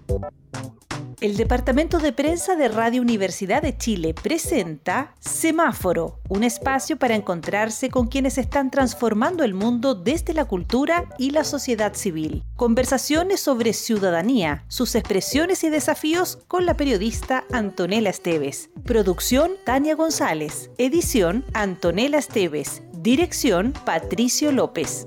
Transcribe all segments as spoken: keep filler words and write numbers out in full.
El Departamento de Prensa de Radio Universidad de Chile presenta Semáforo, un espacio para encontrarse con quienes están transformando el mundo desde la cultura y la sociedad civil. Conversaciones sobre ciudadanía, sus expresiones y desafíos con la periodista Antonella Esteves. Producción Tania González. Edición Antonella Esteves. Dirección Patricio López.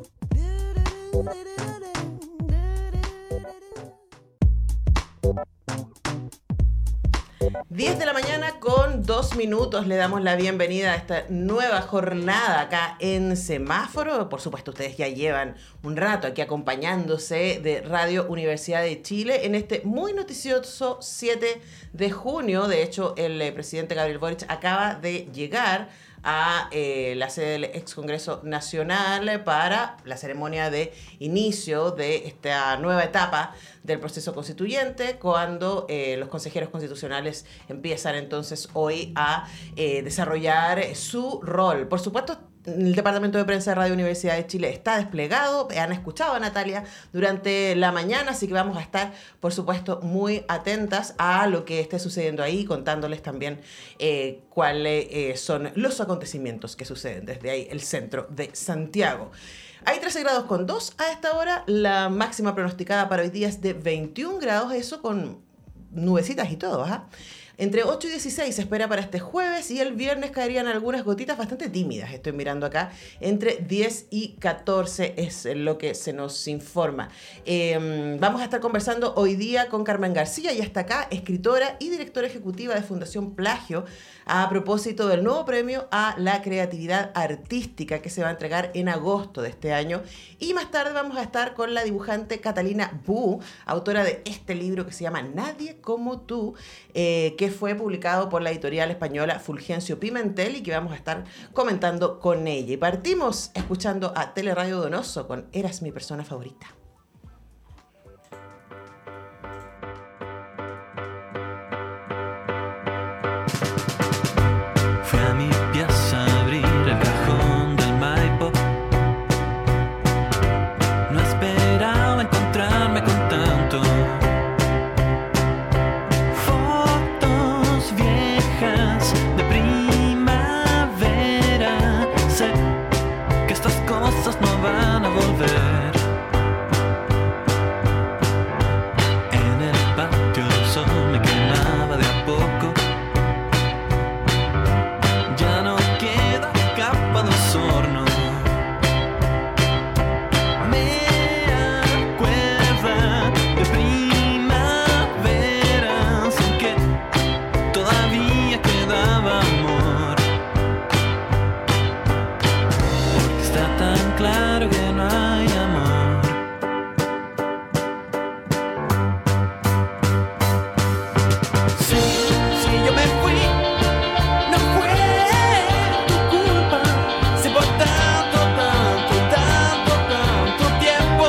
diez de la mañana con dos minutos. Le damos la bienvenida a esta nueva jornada acá en Semáforo. Por supuesto, ustedes ya llevan un rato aquí acompañándose de Radio Universidad de Chile en este muy noticioso siete de junio. De hecho, el eh, presidente Gabriel Boric acaba de llegar a eh, la sede del ex Congreso Nacional para la ceremonia de inicio de esta nueva etapa del proceso constituyente, cuando eh, los consejeros constitucionales empiezan entonces hoy a eh, desarrollar su rol. Por supuesto, el Departamento de Prensa de Radio Universidad de Chile está desplegado. Han escuchado a Natalia durante la mañana, así que vamos a estar, por supuesto, muy atentas a lo que esté sucediendo ahí, contándoles también eh, cuáles eh, son los acontecimientos que suceden desde ahí, el centro de Santiago. Hay trece grados con dos a esta hora. La máxima pronosticada para hoy día es de veintiún grados, eso con nubecitas y todo, ¿ah? Entre ocho y dieciséis se espera para este jueves, y el viernes caerían algunas gotitas bastante tímidas. Estoy mirando acá, entre diez y catorce es lo que se nos informa. Eh, vamos a estar conversando hoy día con Carmen García, y hasta acá, escritora y directora ejecutiva de Fundación Plagio, a propósito del nuevo premio a la creatividad artística que se va a entregar en agosto de este año. Y más tarde vamos a estar con la dibujante Catalina Bu, autora de este libro que se llama Nadie como tú, eh, que fue publicado por la editorial española Fulgencio Pimentel, y que vamos a estar comentando con ella. Y partimos escuchando a Teleradio Donoso con Eras mi persona favorita. Fui a mi piazza a abrir el cajón del Maipo. No esperaba encontrarme con tanto. Fotos viejas de primavera. Sé que estas cosas no van a volver. En el patio el sol me quemaba de a poco. Ya no queda capa de osorno. Me acuerda de primaveras en que todavía quedaba amor. Porque está tan claro que no hay amor. Sí, sí, yo me fui. No fue tu culpa, si por tanto, tanto, tanto, tanto tiempo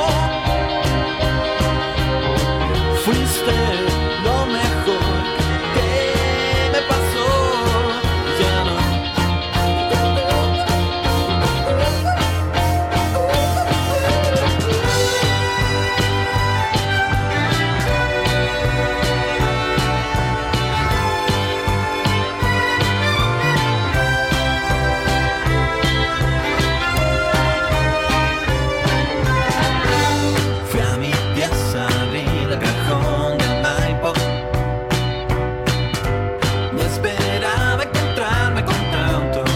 fuiste lo mejor que me pasó. Ya no. Fui a mi piazza a abrir el cajón del Maipo. No esperaba encontrarme con tanto.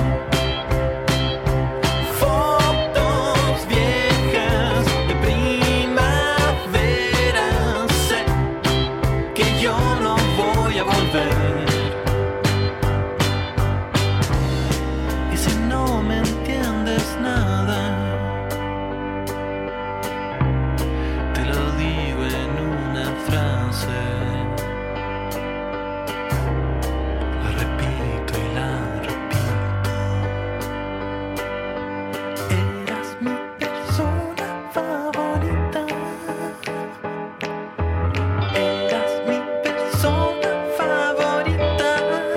Fotos viejas de primavera. Sé que yo no voy a volver. Y si no me entiendes nada, te lo digo en una frase. La repito y la repito. Eras mi persona favorita. Eras mi persona favorita.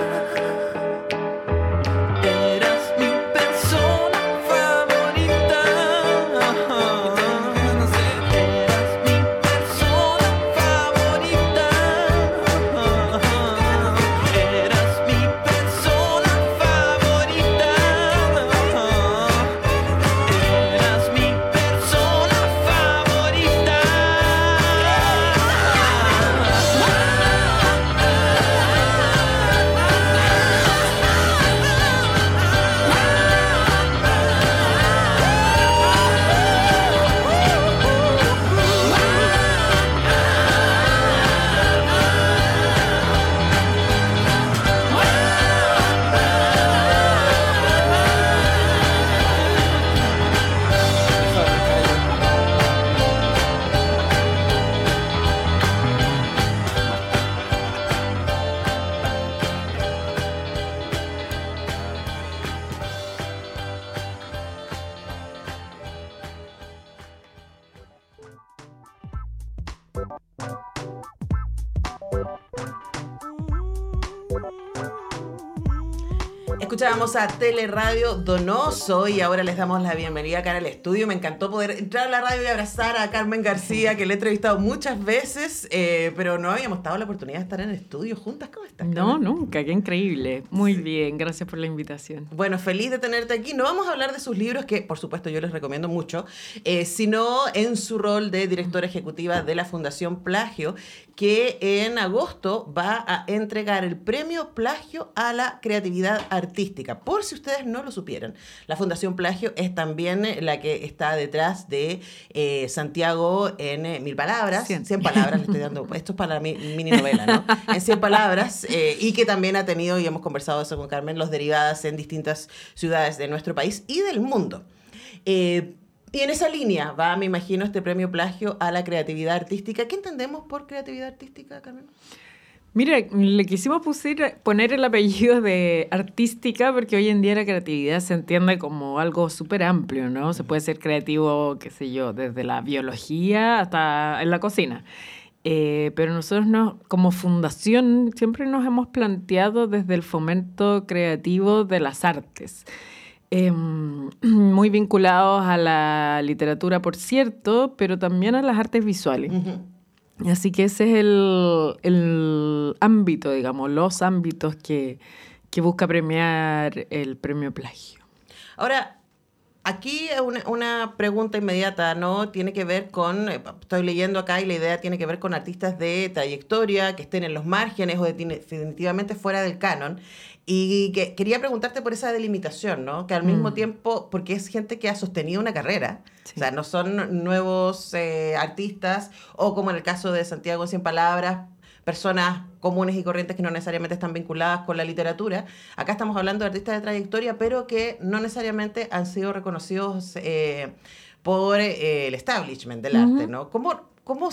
Eras mi persona favorita. Eras mi persona favorita. Escuchábamos a Teleradio Donoso y ahora les damos la bienvenida acá en el estudio. Me encantó poder entrar a la radio y abrazar a Carmen García, que le he entrevistado muchas veces, eh, pero no habíamos dado la oportunidad de estar en el estudio juntas. ¿Cómo estás, Carmen? No, nunca, qué increíble. Muy Sí. bien, gracias por la invitación. Bueno, feliz de tenerte aquí. No vamos a hablar de sus libros, que por supuesto yo les recomiendo mucho, eh, sino en su rol de directora ejecutiva de la Fundación Plagio, que en agosto va a entregar el premio Plagio a la creatividad artística. Por si ustedes no lo supieran, la Fundación Plagio es también la que está detrás de eh, Santiago en eh, Mil Palabras. Cien. Cien palabras, le estoy dando. Esto es para la mi, mini novela, ¿no? En Cien Palabras, eh, y que también ha tenido, y hemos conversado eso con Carmen, los derivadas en distintas ciudades de nuestro país y del mundo. Eh, Y en esa línea va, me imagino, este premio Plagio a la creatividad artística. ¿Qué entendemos por creatividad artística, Carmen? Mira, le quisimos pusir, poner el apellido de artística porque hoy en día la creatividad se entiende como algo súper amplio, ¿no? Se puede ser creativo, qué sé yo, desde la biología hasta en la cocina. Eh, pero nosotros no, como fundación siempre nos hemos planteado desde el fomento creativo de las artes. Eh, muy vinculados a la literatura, por cierto, pero también a las artes visuales. Uh-huh. Así que ese es el, el ámbito, digamos, los ámbitos que, que busca premiar el premio Plagio. Ahora, aquí una, una pregunta inmediata, ¿no? Tiene que ver con, estoy leyendo acá y la idea tiene que ver con artistas de trayectoria, que estén en los márgenes o de, definitivamente fuera del canon. Y que quería preguntarte por esa delimitación, ¿no? Que al mismo mm. tiempo, porque es gente que ha sostenido una carrera, sí. O sea, no son nuevos eh, artistas, o como en el caso de Santiago en Cien Palabras, personas comunes y corrientes que no necesariamente están vinculadas con la literatura. Acá estamos hablando de artistas de trayectoria, pero que no necesariamente han sido reconocidos eh, por eh, el establishment del uh-huh. arte, ¿no? ¿Cómo, cómo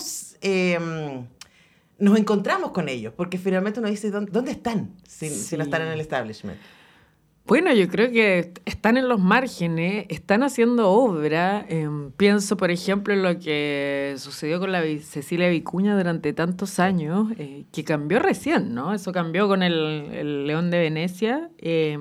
eh, nos encontramos con ellos? Porque finalmente uno dice, ¿dónde, dónde están si, sí. si no están en el establishment? Bueno, yo creo que están en los márgenes, están haciendo obra. Eh, pienso, por ejemplo, en lo que sucedió con la Cecilia Vicuña durante tantos años, eh, que cambió recién, ¿no? Eso cambió con el, el León de Venecia. Eh,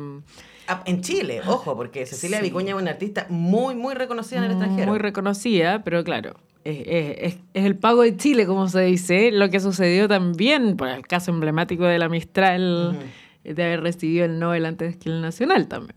En Chile, ojo, porque Cecilia sí. Vicuña es una artista muy, muy reconocida en el extranjero. Muy reconocida, pero claro, es, es, es el pago de Chile, como se dice. Lo que sucedió también, por el caso emblemático de la Mistral, uh-huh. de haber recibido el Nobel antes que el Nacional también.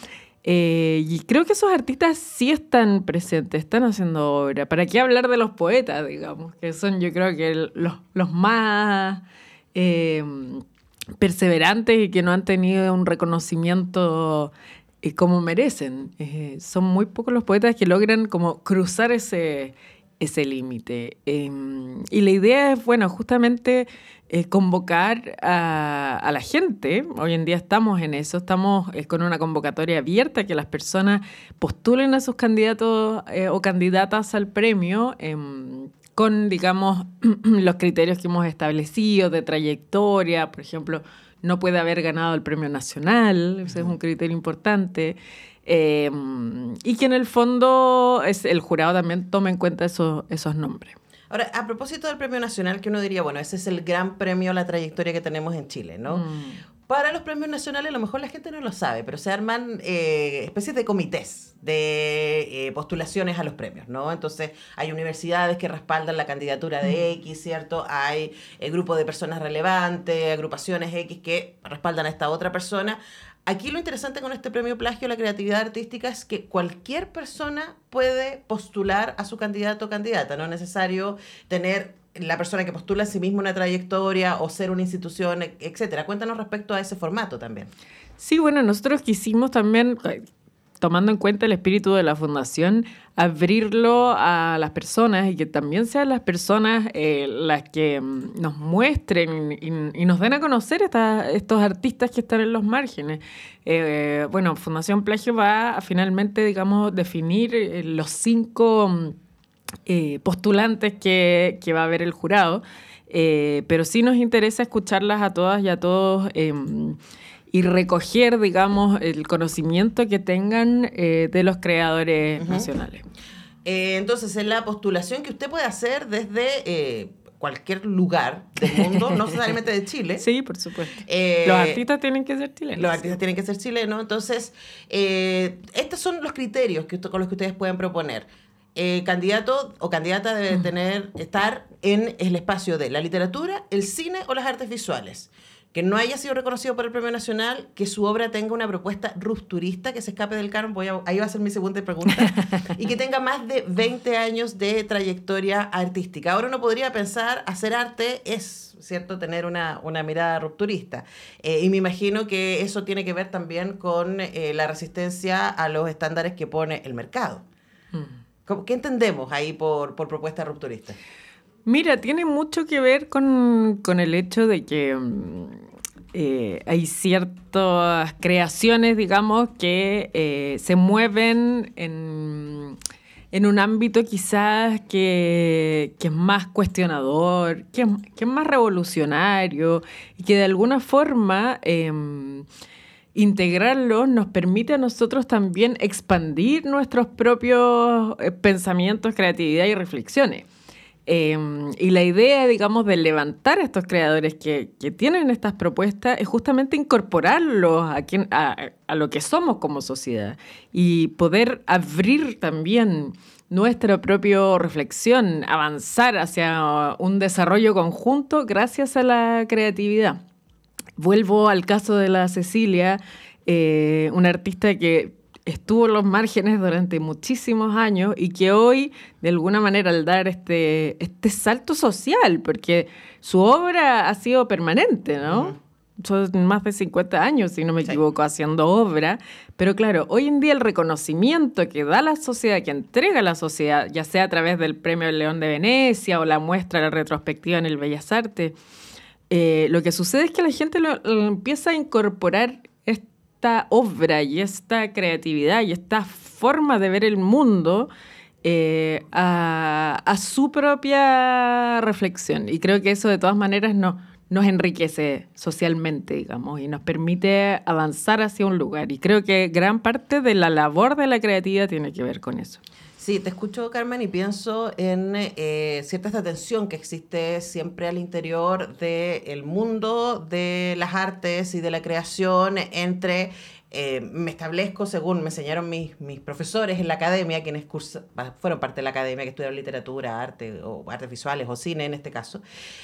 Eh, y creo que esos artistas sí están presentes, están haciendo obra. ¿Para qué hablar de los poetas, digamos? Que son, yo creo que los, los más... Eh, perseverantes y que no han tenido un reconocimiento eh, como merecen. Eh, son muy pocos los poetas que logran como cruzar ese, ese límite. Eh, y la idea es, bueno, justamente eh, convocar a, a la gente. Hoy en día estamos en eso, estamos eh, con una convocatoria abierta, que las personas postulen a sus candidatos eh, o candidatas al premio, eh, con, digamos, los criterios que hemos establecido de trayectoria. Por ejemplo, no puede haber ganado el premio nacional, ese es un criterio importante, eh, y que en el fondo es, el jurado también tome en cuenta esos, esos nombres. Ahora, a propósito del premio nacional, que uno diría, bueno, ese es el gran premio a la trayectoria que tenemos en Chile, ¿no? Mm. Para los premios nacionales, a lo mejor la gente no lo sabe, pero se arman eh, especies de comités de eh, postulaciones a los premios, ¿no? Entonces, hay universidades que respaldan la candidatura de X, ¿cierto? Hay eh, grupos de personas relevantes, agrupaciones X que respaldan a esta otra persona. Aquí lo interesante con este premio Plagio a la creatividad artística es que cualquier persona puede postular a su candidato o candidata. No es necesario tener la persona que postula en sí misma una trayectoria o ser una institución, etcétera. Cuéntanos respecto a ese formato también. Sí, bueno, nosotros quisimos también, tomando en cuenta el espíritu de la fundación, abrirlo a las personas y que también sean las personas eh, las que nos muestren y, y nos den a conocer esta, estos artistas que están en los márgenes. Eh, bueno, Fundación Plagio va a finalmente, digamos, definir eh, los cinco eh, postulantes que, que va a ver el jurado, eh, pero sí nos interesa escucharlas a todas y a todos, eh, y recoger, digamos, el conocimiento que tengan eh, de los creadores uh-huh. nacionales. Eh, entonces, en la postulación que usted puede hacer desde... Eh, cualquier lugar del mundo, no necesariamente de Chile. Sí, por supuesto. Eh, los artistas tienen que ser chilenos. Los artistas tienen que ser chilenos. Entonces, eh, estos son los criterios que, con los que ustedes pueden proponer. Eh, candidato o candidata debe tener, estar en el espacio de la literatura, el cine o las artes visuales. Que no haya sido reconocido por el Premio Nacional, que su obra tenga una propuesta rupturista, que se escape del canon, voy a, ahí va a ser mi segunda pregunta, y que tenga más de veinte años de trayectoria artística. Ahora uno podría pensar, hacer arte es, ¿cierto?, tener una, una mirada rupturista. Eh, y me imagino que eso tiene que ver también con eh, la resistencia a los estándares que pone el mercado. Mm. ¿Qué entendemos ahí por, por propuesta rupturista? Mira, tiene mucho que ver con, con el hecho de que eh, hay ciertas creaciones, digamos, que eh, se mueven en, en un ámbito quizás que, que es más cuestionador, que, que es más revolucionario y que de alguna forma eh, integrarlo nos permite a nosotros también expandir nuestros propios eh, pensamientos, creatividad y reflexiones. Eh, y la idea, digamos, de levantar a estos creadores que, que tienen estas propuestas es justamente incorporarlos a, quien, a, a lo que somos como sociedad y poder abrir también nuestra propia reflexión, avanzar hacia un desarrollo conjunto gracias a la creatividad. Vuelvo al caso de la Cecilia, eh, una artista que estuvo en los márgenes durante muchísimos años y que hoy, de alguna manera, al dar este, este salto social, porque su obra ha sido permanente, ¿no? Uh-huh. Son más de cincuenta años, si no me equivoco, sí, haciendo obra. Pero claro, hoy en día el reconocimiento que da la sociedad, que entrega la sociedad, ya sea a través del Premio León de Venecia o la muestra, la retrospectiva en el Bellas Artes, eh, lo que sucede es que la gente lo, lo empieza a incorporar esta obra y esta creatividad y esta forma de ver el mundo eh, a, a su propia reflexión. Y creo que eso de todas maneras no, nos enriquece socialmente, digamos, y nos permite avanzar hacia un lugar. Y creo que gran parte de la labor de la creatividad tiene que ver con eso. Sí, te escucho, Carmen, y pienso en eh, cierta esta tensión que existe siempre al interior del mundo de las artes y de la creación entre... Eh, me establezco según me enseñaron mis, mis profesores en la academia, quienes cursa, fueron parte de la academia, que estudiaron literatura, arte o artes visuales o cine en este caso.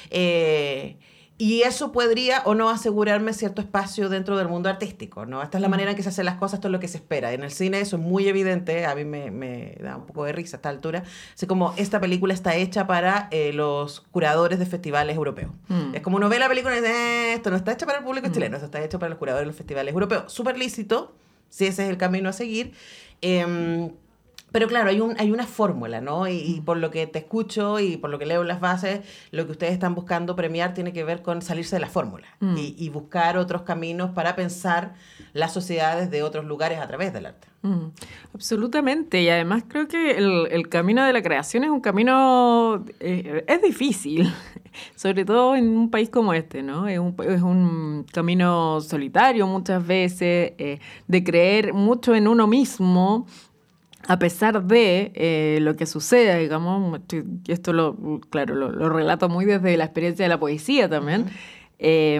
Eh, Y eso podría o no asegurarme cierto espacio dentro del mundo artístico, ¿no? Esta es la manera en que se hacen las cosas, esto es lo que se espera. En el cine eso es muy evidente, a mí me, me da un poco de risa a esta altura. Así como esta película está hecha para eh, los curadores de festivales europeos. Mm. Es como uno ve la película y dice, eh, esto no está hecho para el público mm. chileno, esto está hecho para los curadores de los festivales europeos. Súper lícito, si ese es el camino a seguir. Eh, Pero claro, hay, un, hay una fórmula, ¿no? Y, y por lo que te escucho y por lo que leo en las bases, lo que ustedes están buscando premiar tiene que ver con salirse de la fórmula mm. y, y buscar otros caminos para pensar las sociedades de otros lugares a través del arte. Mm. Absolutamente. Y además creo que el, el camino de la creación es un camino... Eh, es difícil, sobre todo en un país como este, ¿no? Es un, es un camino solitario muchas veces, eh, de creer mucho en uno mismo, a pesar de eh, lo que suceda, digamos, esto lo, claro, lo, lo relato muy desde la experiencia de la poesía también, uh-huh. eh,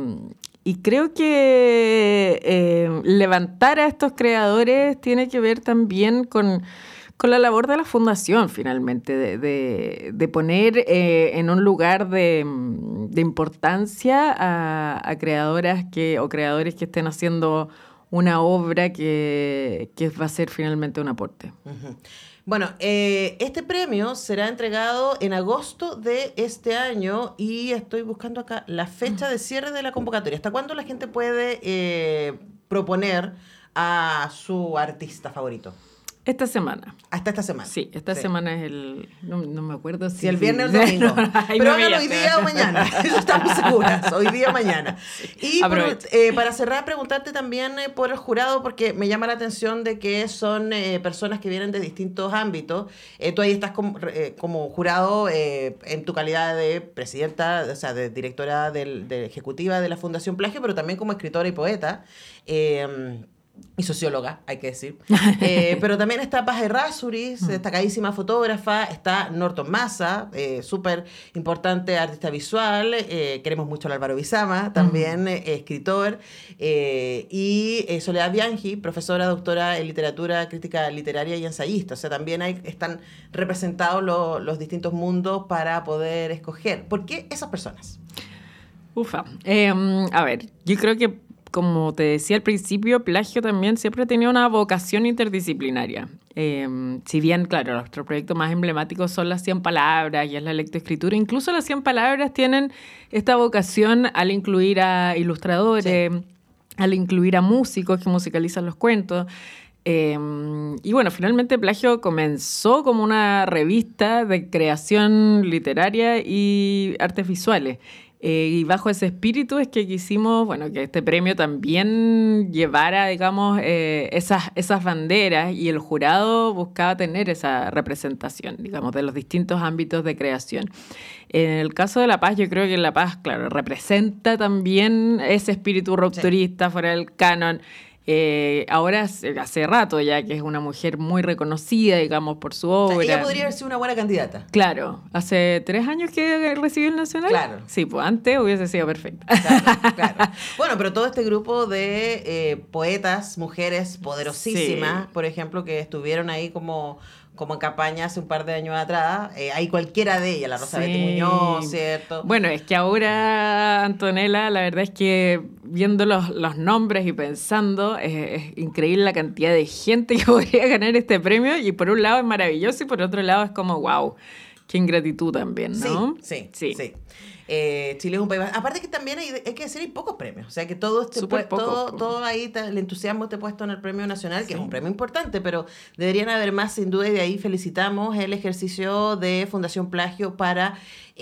y creo que eh, levantar a estos creadores tiene que ver también con, con la labor de la fundación, finalmente, de, de, de poner eh, en un lugar de, de importancia a, a creadoras que, o creadores que estén haciendo una obra que, que va a ser finalmente un aporte. Uh-huh. Bueno, eh, este premio será entregado en agosto de este año y estoy buscando acá la fecha de cierre de la convocatoria. ¿Hasta cuándo la gente puede eh, proponer a su artista favorito? Esta semana. ¿Hasta esta semana? Sí, esta sí. semana es el... No, no me acuerdo si... Si el viernes o el domingo. Pero hágalo hoy día o mañana. Eso estamos seguras. Hoy día o mañana. Y por, eh, para cerrar, preguntarte también eh, por el jurado, porque me llama la atención de que son eh, personas que vienen de distintos ámbitos. Eh, tú ahí estás como, eh, como jurado eh, en tu calidad de presidenta, o sea, de directora del, de ejecutiva de la Fundación Plagio, pero también como escritora y poeta. Eh, y socióloga, hay que decir. Eh, pero también está Paz Errázuriz, destacadísima fotógrafa, está Norton Massa, eh, súper importante artista visual, eh, queremos mucho a Álvaro Bizama, también eh, escritor, eh, y eh, Soledad Bianchi, profesora, doctora en literatura, crítica literaria y ensayista. O sea, también hay, están representados lo, los distintos mundos para poder escoger. ¿Por qué esas personas? Ufa. Eh, a ver, yo creo que, como te decía al principio, Plagio también siempre ha tenido una vocación interdisciplinaria. Eh, si bien, claro, nuestros proyectos más emblemáticos son las cien palabras y es la lectoescritura, incluso las cien palabras tienen esta vocación al incluir a ilustradores, sí. al incluir a músicos que musicalizan los cuentos. Eh, y bueno, finalmente Plagio comenzó como una revista de creación literaria y artes visuales. Eh, y bajo ese espíritu es que quisimos, bueno, que este premio también llevara, digamos, eh, esas, esas banderas, y el jurado buscaba tener esa representación, digamos, de los distintos ámbitos de creación. En el caso de La Paz, yo creo que La Paz, claro, representa también ese espíritu rupturista, sí. fuera del canon. Eh, ahora hace rato ya que es una mujer muy reconocida, digamos, por su obra. O sea, ella podría haber sido una buena candidata. Claro, hace tres años que recibió el Nacional. Claro. Sí, pues antes hubiese sido perfecta. Claro, claro. Bueno, pero todo este grupo de eh, poetas, mujeres poderosísimas, sí. por ejemplo, que estuvieron ahí como... como en campaña hace un par de años atrás, eh, hay cualquiera de ellas, la Rosa sí. Betty Muñoz, ¿cierto? Bueno, es que ahora, Antonella, la verdad es que viendo los, los nombres y pensando, es, es increíble la cantidad de gente que podría ganar este premio, y por un lado es maravilloso y por otro lado es como, wow, qué ingratitud también, ¿no? Sí, sí, sí. sí. Eh, Chile es un país... Aparte que también hay, hay que decir, hay pocos premios. O sea, que todo este pu- poco, todo, todo ahí, el entusiasmo esté puesto en el premio nacional, que sí. es un premio importante, pero deberían haber más, sin duda, y de ahí felicitamos el ejercicio de Fundación Plagio para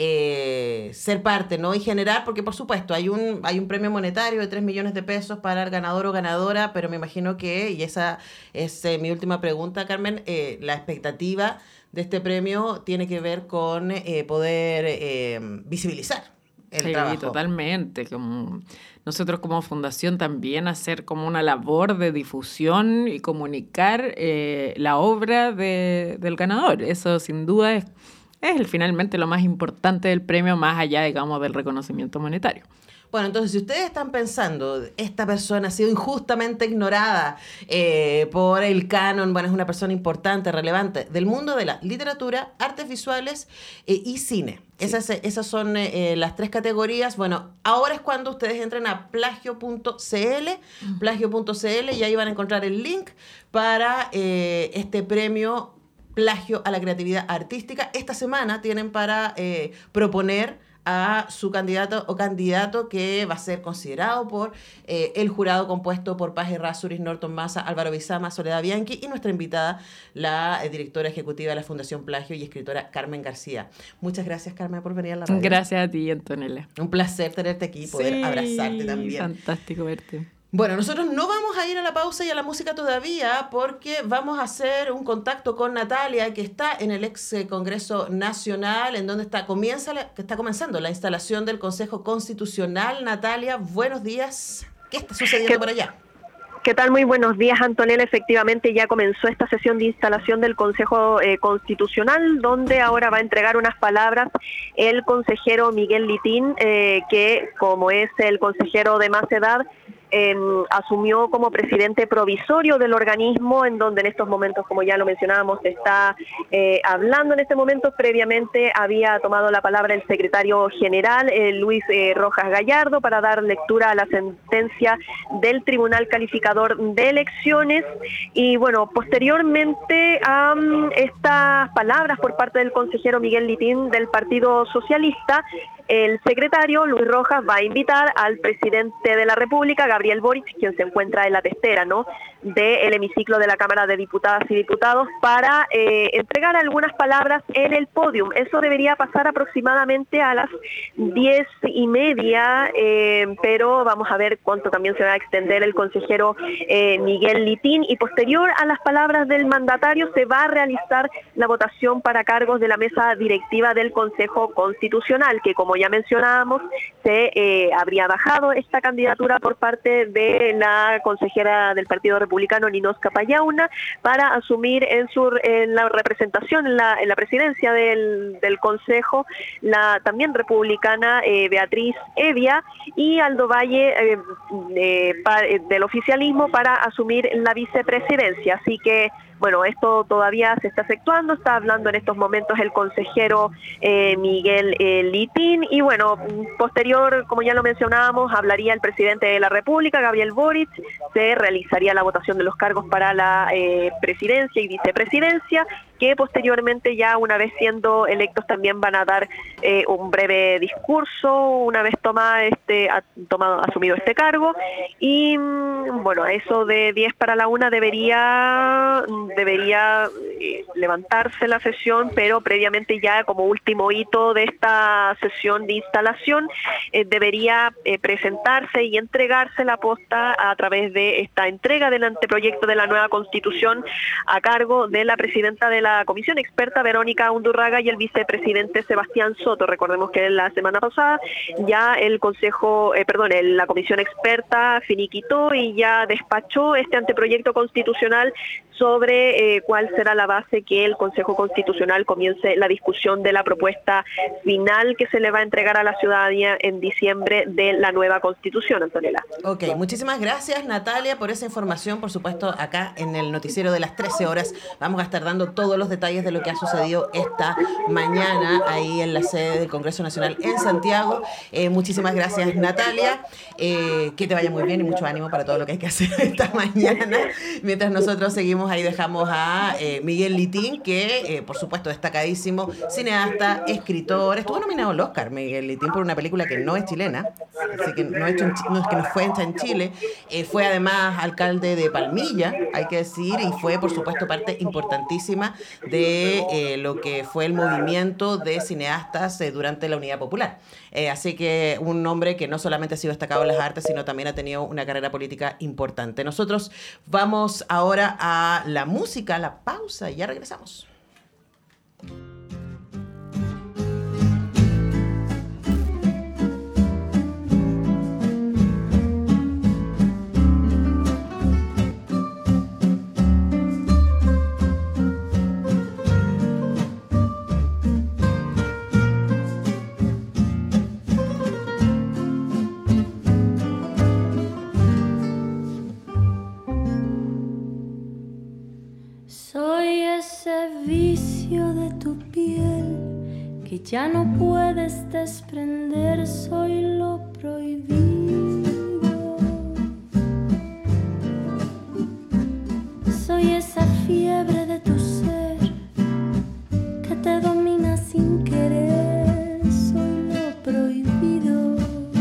eh, ser parte, ¿no? Y generar, porque por supuesto hay un, hay un premio monetario de tres millones de pesos para el ganador o ganadora, pero me imagino que, y esa es eh, mi última pregunta, Carmen, eh, la expectativa de este premio tiene que ver con eh, poder eh, visibilizar el sí, trabajo. Totalmente. Como nosotros como fundación también hacer como una labor de difusión y comunicar eh, la obra de, del ganador. Eso sin duda es, es el, finalmente lo más importante del premio, más allá, digamos, del reconocimiento monetario. Bueno, entonces, si ustedes están pensando, esta persona ha sido injustamente ignorada eh, por el canon, bueno, es una persona importante, relevante, del mundo de la literatura, artes visuales eh, y cine. Sí. Esas, esas son eh, las tres categorías. Bueno, ahora es cuando ustedes entren a plagio punto c l, uh-huh. plagio punto c l, y ahí van a encontrar el link para eh, este premio Plagio a la Creatividad Artística. Esta semana tienen para eh, proponer a su candidato o candidato que va a ser considerado por eh, el jurado compuesto por Paz Errázuriz, Norton Massa, Álvaro Bizama, Soledad Bianchi y nuestra invitada, la eh, directora ejecutiva de la Fundación Plagio y escritora Carmen García. Muchas gracias, Carmen, por venir a la radio. Gracias a ti, Antonella. Un placer tenerte aquí y poder sí, abrazarte también. Fantástico verte. Bueno, nosotros no vamos a ir a la pausa y a la música todavía, porque vamos a hacer un contacto con Natalia, que está en el ex Congreso Nacional, en donde está, comienza la, que está comenzando la instalación del Consejo Constitucional. Natalia, buenos días. ¿Qué está sucediendo ¿Qué, por allá? ¿Qué tal? Muy buenos días, Antonella. Efectivamente, ya comenzó esta sesión de instalación del Consejo eh, Constitucional, donde ahora va a entregar unas palabras el consejero Miguel Litín, eh, que como es el consejero de más edad, Eh, asumió como presidente provisorio del organismo, en donde en estos momentos, como ya lo mencionábamos, se está eh, hablando en este momento. Previamente había tomado la palabra el secretario general, eh, Luis eh, Rojas Gallardo, para dar lectura a la sentencia del Tribunal Calificador de Elecciones. Y bueno, posteriormente a um, estas palabras por parte del consejero Miguel Litín del Partido Socialista, el secretario Luis Rojas va a invitar al presidente de la República, Gabriel Boric, quien se encuentra en la testera, ¿no?, del hemiciclo de la Cámara de Diputadas y Diputados, para eh, entregar algunas palabras en el podium. Eso debería pasar aproximadamente a las diez y media, eh, pero vamos a ver cuánto también se va a extender el consejero eh, Miguel Litín. Y posterior a las palabras del mandatario se va a realizar la votación para cargos de la mesa directiva del Consejo Constitucional, que como ya ya mencionábamos, se eh, habría bajado esta candidatura por parte de la consejera del Partido Republicano, Ninosca Payauna, para asumir en su en la representación, en la, en la presidencia del, del Consejo, la también republicana eh, Beatriz Evia, y Aldo Valle eh, eh, pa, eh, del oficialismo para asumir la vicepresidencia. Así que, bueno, esto todavía se está efectuando, está hablando en estos momentos el consejero eh, Miguel eh, Litín, y bueno, posterior, como ya lo mencionábamos, hablaría el presidente de la República, Gabriel Boric, se realizaría la votación de los cargos para la eh, presidencia y vicepresidencia, que posteriormente, ya una vez siendo electos, también van a dar eh, un breve discurso una vez toma este ha tomado asumido este cargo. Y bueno, a eso de diez para la una debería debería eh, levantarse la sesión, pero previamente, ya como último hito de esta sesión de instalación, eh, debería eh, presentarse y entregarse la posta a través de esta entrega del anteproyecto de la nueva Constitución a cargo de la presidenta de la Comisión Experta, Verónica Undurraga, y el vicepresidente Sebastián Soto. Recordemos que la semana pasada ya el Consejo, eh, perdón, el, la Comisión Experta finiquitó y ya despachó este anteproyecto constitucional sobre eh, cuál será la base que el Consejo Constitucional comience la discusión de la propuesta final que se le va a entregar a la ciudadanía en diciembre de la nueva Constitución, Antonella. Ok, muchísimas gracias, Natalia, por esa información. Por supuesto, acá en el noticiero de las trece horas vamos a estar dando todos los detalles de lo que ha sucedido esta mañana ahí en la sede del Congreso Nacional en Santiago. Eh, muchísimas gracias, Natalia. Eh, que te vaya muy bien y mucho ánimo para todo lo que hay que hacer esta mañana. Mientras nosotros seguimos, ahí dejamos a eh, Miguel Litín, que eh, por supuesto destacadísimo cineasta, escritor. Estuvo nominado al Oscar Miguel Litín por una película que no es chilena, así que no, hecho en, no es que no fue hecha en Chile. Eh, fue además alcalde de Palmilla, hay que decir, y fue por supuesto parte importantísima de eh, lo que fue el movimiento de cineastas eh, durante la Unidad Popular. Eh, así que un hombre que no solamente ha sido destacado en las artes, sino también ha tenido una carrera política importante. Nosotros vamos ahora a la música, la pausa, y ya regresamos. Que ya no puedes desprender, soy lo prohibido. Soy esa fiebre de tu ser que te domina sin querer, soy lo prohibido.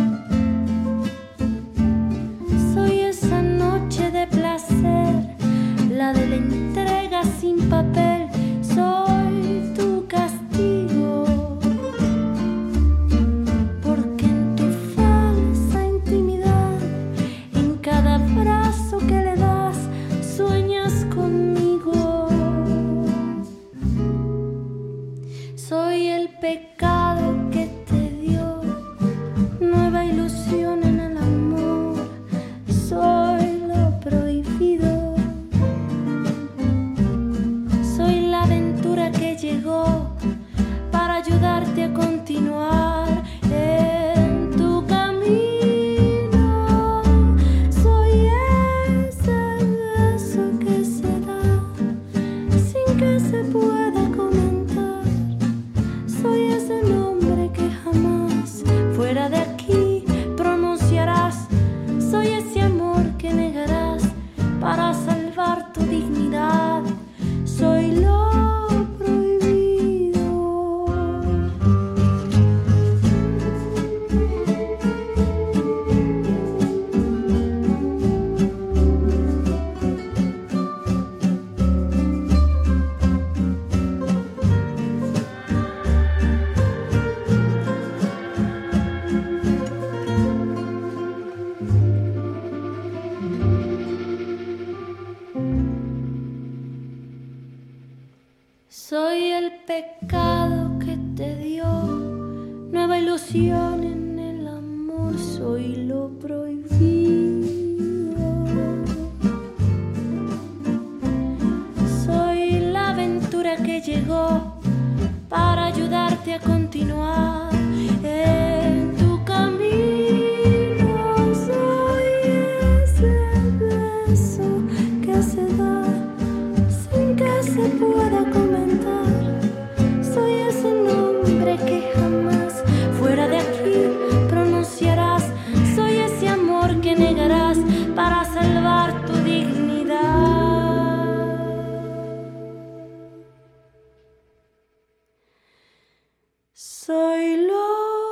Soy esa noche de placer, la de la entrega sin papel, soy tu castigo. Porque en tu falsa ilusión en el amor, soy lo prohibido. Soy la aventura que llegó para ayudarte a continuar en tu camino. Soy ese beso que se da sin que se pueda comentar. Soy ese nombre que jamás fuera de aquí pronunciarás. Soy ese amor que negarás para salvar tu dignidad. Soy lo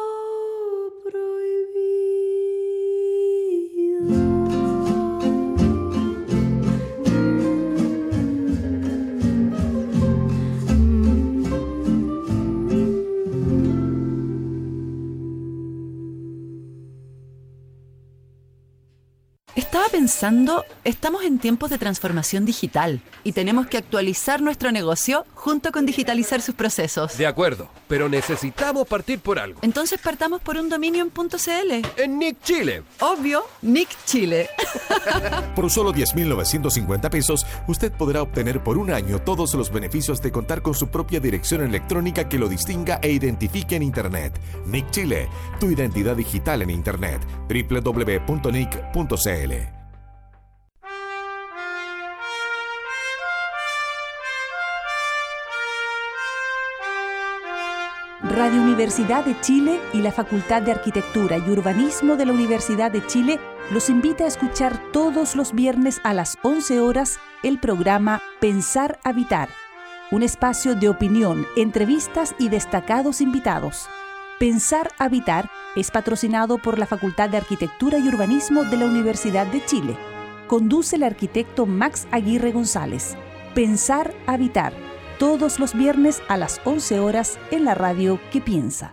Estaba pensando, estamos en tiempos de transformación digital y tenemos que actualizar nuestro negocio junto con digitalizar sus procesos. De acuerdo, pero necesitamos partir por algo. Entonces partamos por un dominio en .cl. En Nick Chile. Obvio, Nick Chile. Por solo diez mil novecientos cincuenta pesos, usted podrá obtener por un año todos los beneficios de contar con su propia dirección electrónica que lo distinga e identifique en Internet. Nick Chile, tu identidad digital en Internet. doble u doble u doble u punto nick punto c l. Radio Universidad de Chile y la Facultad de Arquitectura y Urbanismo de la Universidad de Chile los invita a escuchar todos los viernes a las once horas el programa Pensar Habitar, un espacio de opinión, entrevistas y destacados invitados. Pensar Habitar es patrocinado por la Facultad de Arquitectura y Urbanismo de la Universidad de Chile. Conduce el arquitecto Max Aguirre González. Pensar Habitar, todos los viernes a las once horas en la radio que piensa.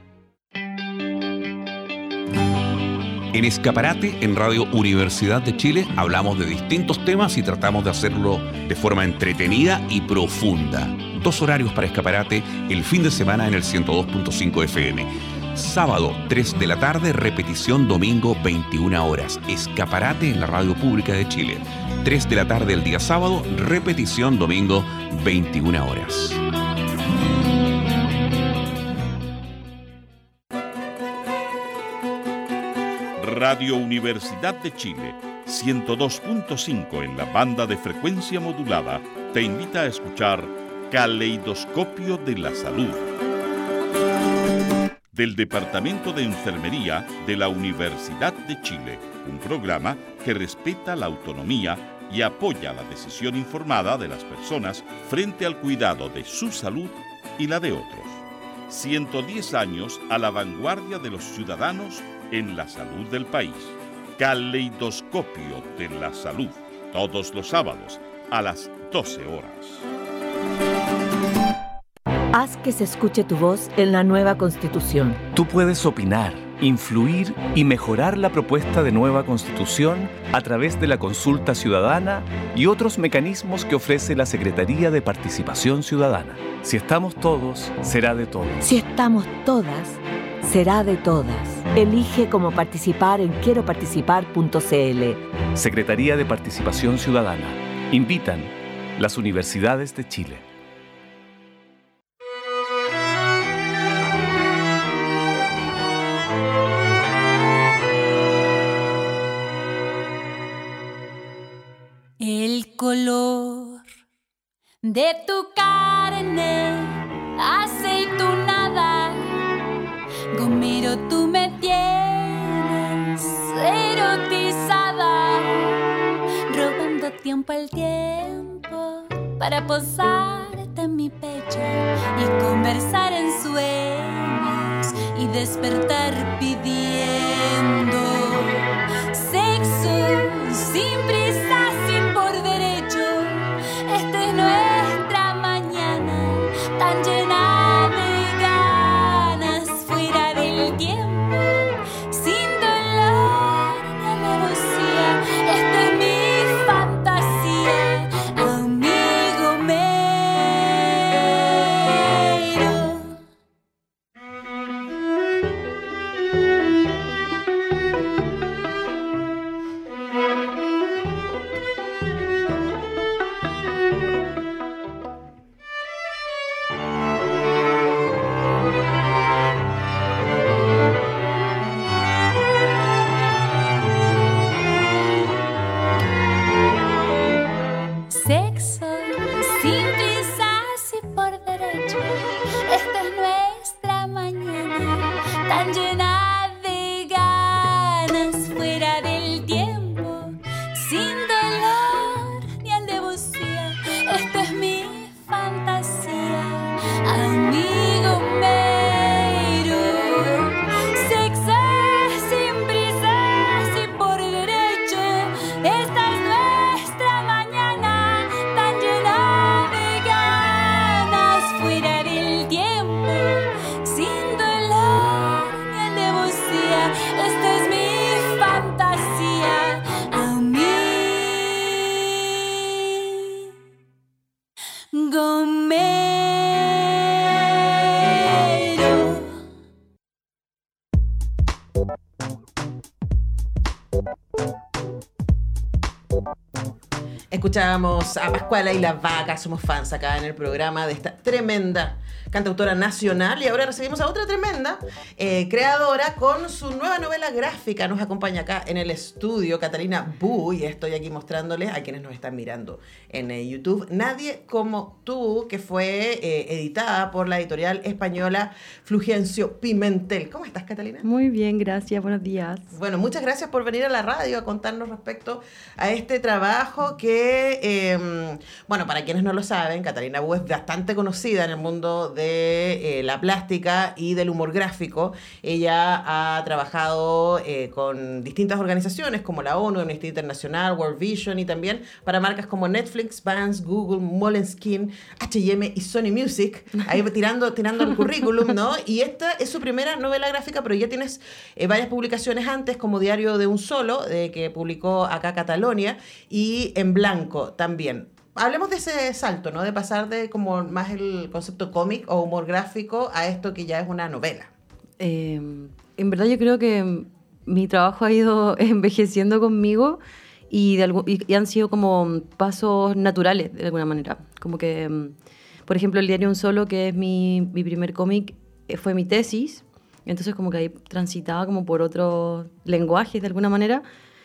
En Escaparate, en Radio Universidad de Chile, hablamos de distintos temas y tratamos de hacerlo de forma entretenida y profunda. Dos horarios para Escaparate, el fin de semana en el ciento dos punto cinco F M. Sábado, tres de la tarde, repetición domingo, veintiuna horas. Escaparate en la Radio Pública de Chile. tres de la tarde el día sábado, repetición domingo, veintiuna horas. Radio Universidad de Chile, ciento dos punto cinco en la banda de frecuencia modulada, te invita a escuchar Caleidoscopio de la Salud. Del Departamento de Enfermería de la Universidad de Chile, un programa que respeta la autonomía y apoya la decisión informada de las personas frente al cuidado de su salud y la de otros. ciento diez años a la vanguardia de los ciudadanos en la salud del país. Caleidoscopio de la Salud, todos los sábados a las doce horas. Haz que se escuche tu voz en la nueva Constitución. Tú puedes opinar, influir y mejorar la propuesta de nueva Constitución a través de la consulta ciudadana y otros mecanismos que ofrece la Secretaría de Participación Ciudadana. Si estamos todos, será de todos. Si estamos todas, será de todas. Elige cómo participar en quiero participar punto c l. Secretaría de Participación Ciudadana. Invitan las universidades de Chile. El color de tu carne aceitunada, Gomero, tú me tienes erotizada, robando tiempo al tiempo para posarte en mi pecho y conversar en sueños y despertar pidiendo sexo sin prisa, sin por derecho. Esta es nuestra mañana tan llena de ganas, fuera del tiempo, sin dolor ni alevosía. Esta es mi fantasía, amigo mero. tan llena de ganas, fuera del tiempo, sin dolor ni alevosía. Esta es mi fantasía, amigo mero. Sexo sin prisas y por derecho. Esta es nuestra mañana, tan llena de ganas, fuera del tiempo, sin dolor ni alevosía. Esta es mi fantasía, amigo mero. Escuchábamos a Pascuala y las Vacas, somos fans acá en el programa de esta tremenda cantautora nacional. Y ahora recibimos a otra tremenda eh, creadora con su nueva novela gráfica. Nos acompaña acá en el estudio Catalina Bu, y estoy aquí mostrándoles a quienes nos están mirando en eh, YouTube Nadie como tú, que fue eh, editada por la editorial española Fulgencio Pimentel. ¿Cómo estás, Catalina? Muy bien, gracias, buenos días. Bueno, muchas gracias por venir a la radio a contarnos respecto a este trabajo que, eh, bueno, para quienes no lo saben, Catalina Bu es bastante conocida en el mundo de eh, la plástica y del humor gráfico. Ella ha trabajado eh, con distintas organizaciones como la ONU, Amnistía Internacional, World Vision, y también para marcas como Netflix, Vans, Google, Moleskine, H y M y Sony Music, ahí tirando, tirando el currículum, ¿no? Y esta es su primera novela gráfica, pero ya tienes eh, varias publicaciones antes, como Diario de un Solo, de que publicó acá Catalonia, y En Blanco también. Hablemos de ese salto, ¿no? De pasar de como más el concepto cómic o humor gráfico a esto que ya es una novela. Eh, en verdad yo creo que mi trabajo ha ido envejeciendo conmigo y, de algo, y, y han sido como pasos naturales, de alguna manera. Como que, por ejemplo, El Diario Un Solo, que es mi, mi primer cómic, fue mi tesis. Entonces como que ahí transitaba como por otros lenguajes, de alguna manera.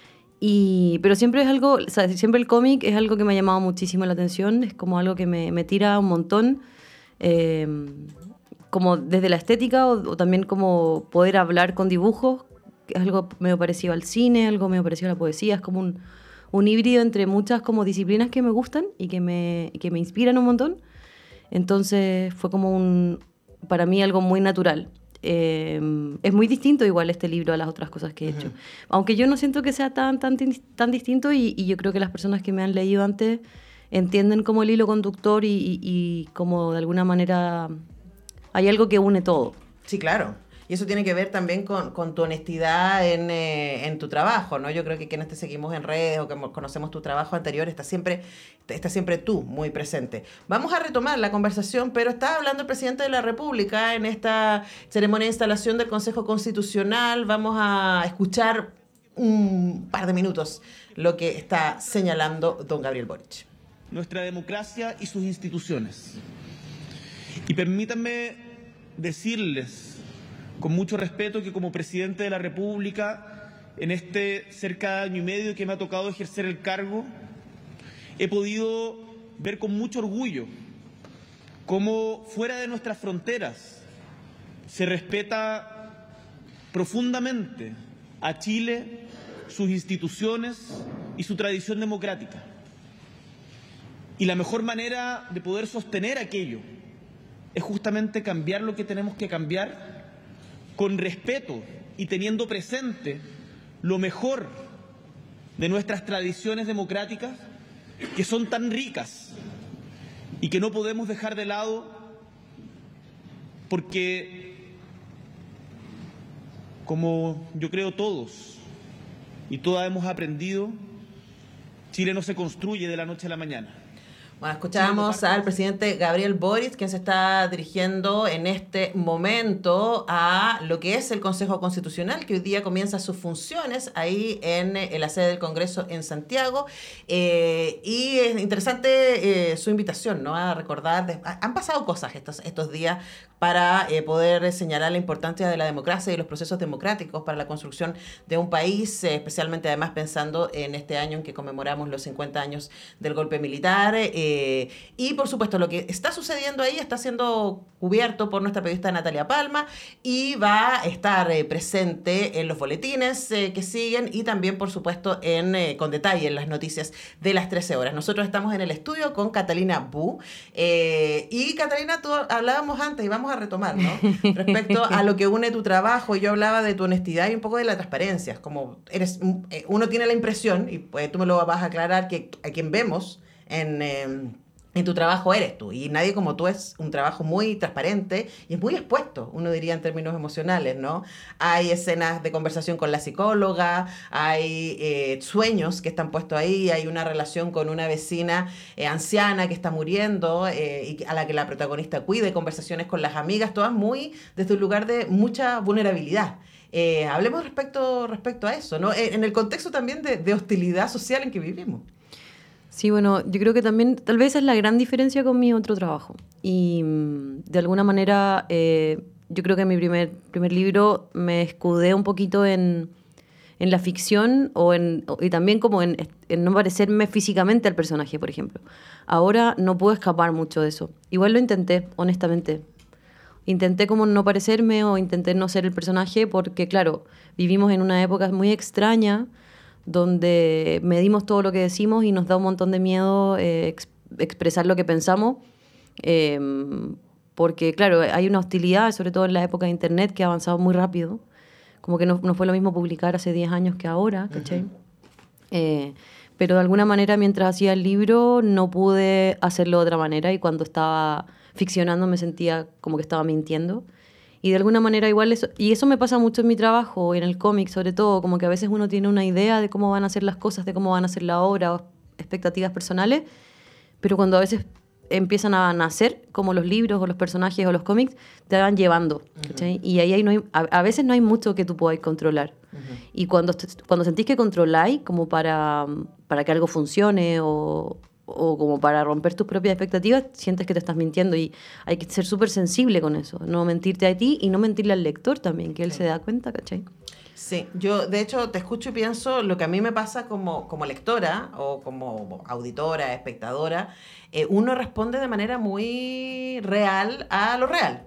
Y, pero siempre es algo, o sea, siempre el cómic es algo que me ha llamado muchísimo la atención, es como algo que me, me tira un montón, eh, como desde la estética o, o también como poder hablar con dibujos, que es algo medio parecido al cine, algo medio parecido a la poesía, es como un, un híbrido entre muchas como disciplinas que me gustan y que me, que me inspiran un montón. Entonces fue como un, para mí algo muy natural. Eh, es muy distinto igual este libro a las otras cosas que he hecho. Uh-huh. Aunque yo no siento que sea tan, tan, tan distinto y, y yo creo que las personas que me han leído antes entienden como el hilo conductor y, y, y como de alguna manera hay algo que une todo. Sí, claro. Y eso tiene que ver también con, con tu honestidad en, eh, en tu trabajo, ¿no? Yo creo que quienes te seguimos en redes o que conocemos tu trabajo anterior, está siempre, está siempre tú muy presente. Vamos a retomar la conversación, pero está hablando el presidente de la República en esta ceremonia de instalación del Consejo Constitucional. Vamos a escuchar un par de minutos lo que está señalando don Gabriel Boric. Nuestra democracia y sus instituciones. Y permítanme decirles con mucho respeto que como presidente de la República, en este cerca de año y medio que me ha tocado ejercer el cargo, he podido ver con mucho orgullo cómo fuera de nuestras fronteras se respeta profundamente a Chile, sus instituciones y su tradición democrática. Y la mejor manera de poder sostener aquello es justamente cambiar lo que tenemos que cambiar con respeto y teniendo presente lo mejor de nuestras tradiciones democráticas, que son tan ricas y que no podemos dejar de lado porque, como yo creo todos y todas hemos aprendido, Chile no se construye de la noche a la mañana. Bueno, escuchábamos al presidente Gabriel Boric, quien se está dirigiendo en este momento a lo que es el Consejo Constitucional, que hoy día comienza sus funciones ahí en, en la sede del Congreso en Santiago. Eh, y es interesante eh, su invitación, ¿no? A recordar, de, han pasado cosas estos, estos días para eh, poder señalar la importancia de la democracia y los procesos democráticos para la construcción de un país, eh, especialmente además pensando en este año en que conmemoramos los cincuenta años del golpe militar. Eh, Eh, y por supuesto, lo que está sucediendo ahí está siendo cubierto por nuestra periodista Natalia Palma y va a estar eh, presente en los boletines eh, que siguen y también, por supuesto, en eh, con detalle en las noticias de las trece horas. Nosotros estamos en el estudio con Catalina Bu. Eh, y Catalina, tú hablábamos antes y vamos a retomar, ¿no? Respecto a lo que une tu trabajo. Yo hablaba de tu honestidad y un poco de la transparencia. Como eres, eh, uno tiene la impresión, y pues tú me lo vas a aclarar, que a quien vemos en... Eh, en tu trabajo eres tú, y nadie como tú. Es un trabajo muy transparente y es muy expuesto, uno diría en términos emocionales, ¿no? Hay escenas de conversación con la psicóloga, hay eh, sueños que están puestos ahí, hay una relación con una vecina eh, anciana que está muriendo eh, y a la que la protagonista cuide, conversaciones con las amigas, todas muy desde un lugar de mucha vulnerabilidad. Eh, hablemos respecto, respecto a eso, ¿no? En el contexto también de, de hostilidad social en que vivimos. Sí, bueno, yo creo que también, tal vez es la gran diferencia con mi otro trabajo. Y de alguna manera, eh, yo creo que en mi primer, primer libro me escudé un poquito en, en la ficción o en, y también como en, en no parecerme físicamente al personaje, por ejemplo. Ahora no puedo escapar mucho de eso. Igual lo intenté, honestamente. Intenté como no parecerme o intenté no ser el personaje porque, claro, vivimos en una época muy extraña donde medimos todo lo que decimos y nos da un montón de miedo eh, ex- expresar lo que pensamos, eh, porque, claro, hay una hostilidad, sobre todo en la época de Internet, que ha avanzado muy rápido. Como que no, no fue lo mismo publicar hace diez años que ahora, ¿cachai? Uh-huh. Eh, pero de alguna manera, mientras hacía el libro, no pude hacerlo de otra manera, y cuando estaba ficcionando me sentía como que estaba mintiendo. Y de alguna manera igual eso, y eso me pasa mucho en mi trabajo, en el cómic sobre todo, como que a veces uno tiene una idea de cómo van a ser las cosas, de cómo van a ser la obra, o expectativas personales, pero cuando a veces empiezan a nacer, como los libros o los personajes o los cómics, te van llevando, ¿cachai? Uh-huh. Y ahí hay, no hay, a, a veces no hay mucho que tú podáis controlar. Uh-huh. Y cuando, cuando sentís que controláis, como para, para que algo funcione o... o como para romper tus propias expectativas, sientes que te estás mintiendo, y hay que ser súper sensible con eso, no mentirte a ti y no mentirle al lector también, que él sí. se da cuenta, ¿cachai? Sí, yo de hecho te escucho y pienso lo que a mí me pasa como, como lectora o como auditora, espectadora, eh, uno responde de manera muy real a lo real.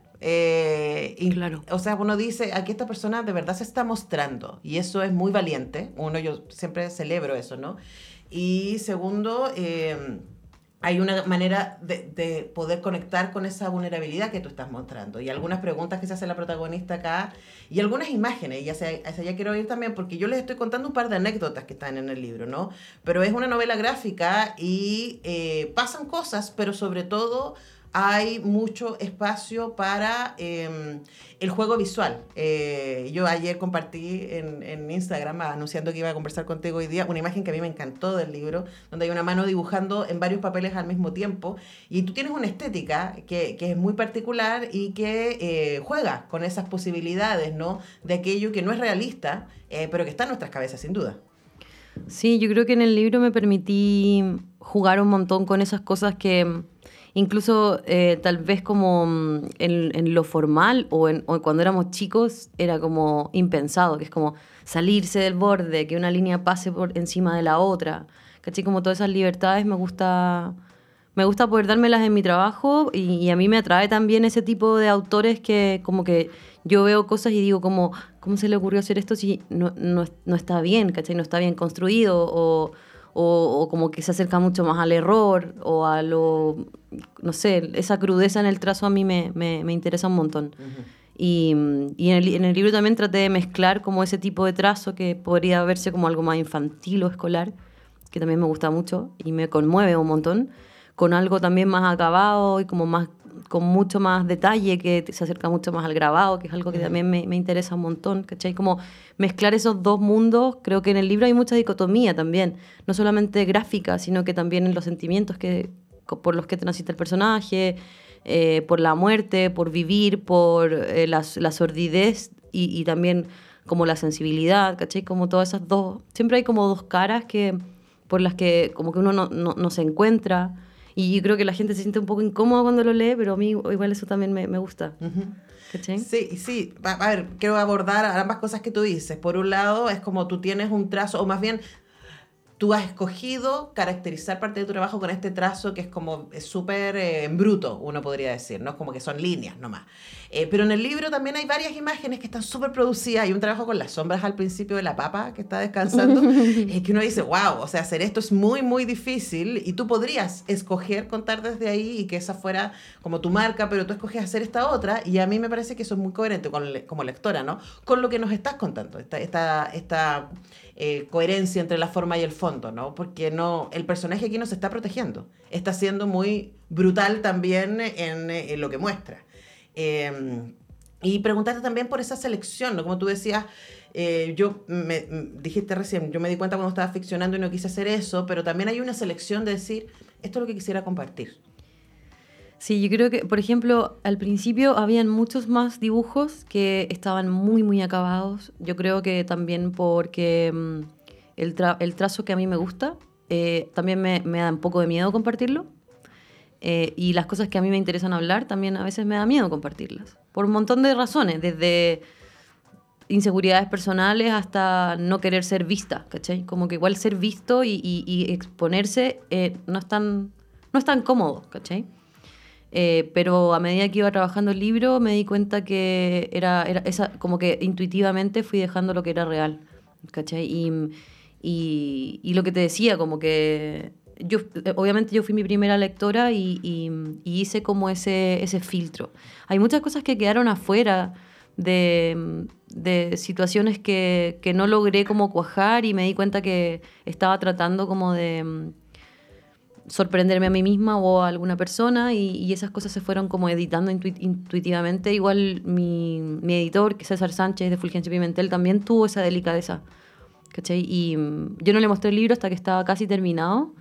Eh, y, claro. O sea, uno dice, aquí esta persona de verdad se está mostrando, y eso es muy valiente. Uno, yo siempre celebro eso, ¿no? Y segundo, eh, hay una manera de, de poder conectar con esa vulnerabilidad que tú estás mostrando. Y algunas preguntas que se hace la protagonista acá, y algunas imágenes, y hacia, hacia allá quiero ir también, porque yo les estoy contando un par de anécdotas que están en el libro, ¿no? Pero es una novela gráfica y eh, pasan cosas, pero sobre todo hay mucho espacio para eh, el juego visual. Eh, yo ayer compartí en, en Instagram, anunciando que iba a conversar contigo hoy día, una imagen que a mí me encantó del libro, donde hay una mano dibujando en varios papeles al mismo tiempo, y tú tienes una estética que, que es muy particular y que eh, juega con esas posibilidades, ¿no? De aquello que no es realista, eh, pero que está en nuestras cabezas, sin duda. Sí, yo creo que en el libro me permití jugar un montón con esas cosas que... Incluso eh, tal vez como en, en lo formal o, en, o cuando éramos chicos era como impensado, que es como salirse del borde, que una línea pase por encima de la otra. ¿Cachai? Como todas esas libertades me gusta, me gusta poder dármelas en mi trabajo, y, y a mí me atrae también ese tipo de autores que como que yo veo cosas y digo como, ¿cómo se le ocurrió hacer esto si no, no, no está bien, ¿cachai? No está bien construido, o... O, o como que se acerca mucho más al error o a lo, no sé, esa crudeza en el trazo a mí me, me, me interesa un montón. Uh-huh. Y, y en, el, en el libro también traté de mezclar como ese tipo de trazo que podría verse como algo más infantil o escolar, que también me gusta mucho y me conmueve un montón, con algo también más acabado y como más, con mucho más detalle, que se acerca mucho más al grabado, que es algo que uh-huh. también me, me interesa un montón, ¿cachai? Como mezclar esos dos mundos. Creo que en el libro hay mucha dicotomía también, no solamente gráfica, sino que también en los sentimientos que, por los que transita el personaje, eh, por la muerte, por vivir, por eh, la, la sordidez y, y también como la sensibilidad, ¿cachai? Como todas esas dos, siempre hay como dos caras que, por las que como que uno no, no, no se encuentra. Y yo creo que la gente se siente un poco incómoda cuando lo lee, pero a mí igual eso también me, me gusta. Uh-huh. ¿Cachai? Sí, sí. A, a ver, quiero abordar ambas cosas que tú dices. Por un lado, es como tú tienes un trazo, o más bien, tú has escogido caracterizar parte de tu trabajo con este trazo que es como súper eh, bruto, uno podría decir, ¿no? Como que son líneas nomás. Eh, pero en el libro también hay varias imágenes que están súper producidas. Hay un trabajo con las sombras al principio de la papa que está descansando, eh, que uno dice, wow, o sea, hacer esto es muy, muy difícil y tú podrías escoger contar desde ahí y que esa fuera como tu marca, pero tú escoges hacer esta otra y a mí me parece que eso es muy coherente con, como lectora, ¿no? Con lo que nos estás contando, esta, esta, esta eh, coherencia entre la forma y el fondo, ¿no? Porque no, el personaje aquí no se está protegiendo, está siendo muy brutal también en, en lo que muestra. Eh, y preguntarte también por esa selección, ¿no? Como tú decías, eh, yo me, dijiste recién, yo me di cuenta cuando estaba ficcionando y no quise hacer eso, pero también hay una selección de decir, esto es lo que quisiera compartir. Sí, yo creo que, por ejemplo, al principio habían muchos más dibujos que estaban muy, muy acabados. Yo creo que también porque um, el, tra- el trazo que a mí me gusta, eh, también me, me da un poco de miedo compartirlo. Eh, y las cosas que a mí me interesan hablar, también a veces me da miedo compartirlas. Por un montón de razones, desde inseguridades personales hasta no querer ser vista, ¿cachai? Como que igual ser visto y, y, y exponerse eh, no es tan, no es tan cómodo, ¿cachai? Eh, pero a medida que iba trabajando el libro me di cuenta que era, era esa, como que intuitivamente fui dejando lo que era real, ¿cachai? Y, y, y lo que te decía, como que yo, obviamente yo fui mi primera lectora y, y, y hice como ese, ese filtro. Hay muchas cosas que quedaron afuera de, de situaciones que, que no logré como cuajar y me di cuenta que estaba tratando como de sorprenderme a mí misma o a alguna persona y, y esas cosas se fueron como editando intu- intuitivamente. Igual mi, mi editor, César Sánchez de Fulgencia Pimentel, también tuvo esa delicadeza, ¿cachai? Y um, yo no le mostré el libro hasta que estaba casi terminado,